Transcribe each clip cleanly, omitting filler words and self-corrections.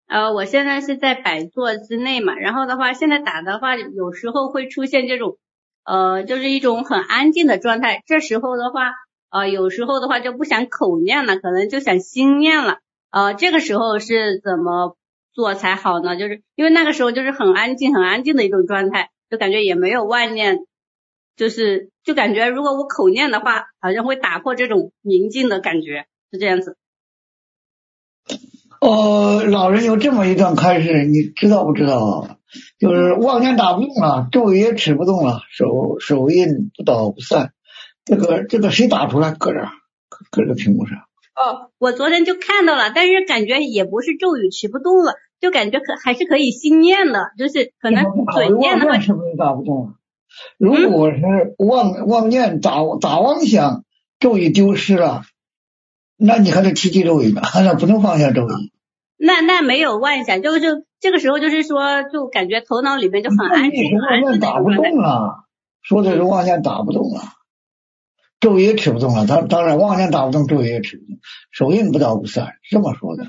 我现在是在百座之内嘛，然后的话，现在打的话，有时候会出现这种，就是一种很安静的状态。这时候的话，有时候的话就不想口念了，可能就想心念了。这个时候是怎么做才好呢？就是因为那个时候就是很安静、很安静的一种状态，就感觉也没有妄念，就感觉如果我口念的话，好像会打破这种宁静的感觉，是这样子。 老人有这么一段开示，你知道不知道？就是妄念打不动了，咒语也持不动了，手印不倒不散。这个谁打出来？搁这屏幕上。 我昨天就看到了，但是感觉也不是咒语持不动了，就感觉还是可以心念的，就是可能嘴念的话。 是不是打不动了？如果是妄念打妄想，咒语丢失了，那你还得提起咒语呢，那不能放下咒语。 那没有妄想，就这个时候就是说，就感觉头脑里面就很安静，很安静的打不动了，说的是妄念打不动了，咒语也持不动了。当然妄念打不动，咒语也持不动，手印不倒不散，这么说的。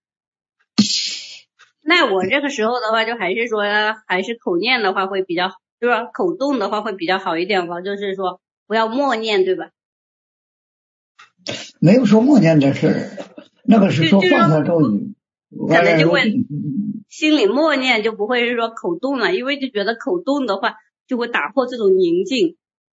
那我这个时候的话，就还是说，还是口念的话会比较，就是口动的话会比较好一点吧，就是说不要默念，对吧？ 没有说默念的事，那个是说放下咒语。 可能就会心里默念，就不会是说口动了，因为就觉得口动的话就会打破这种宁静。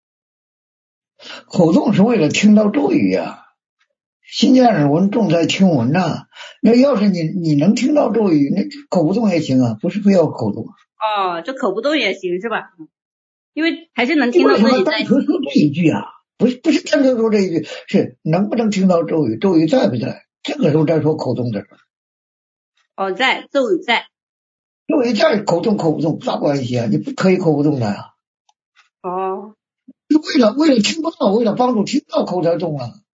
口动是为了听到咒语呀，心见耳闻，重在听闻呐。那要是你能听到咒语，那口不动也行啊，不是非要口动。 这口不动也行是吧？因为还是能听到自己在。 为什么单纯说这一句啊？不是单纯说这一句，是能不能听到咒语，咒语在不在？这个时候再说口动的事。 在，咒语在。 咒语在，口动口不动啥关系啊？你不可以口不动的呀。 哦。 为了听不到，为了帮助听到口才动啊。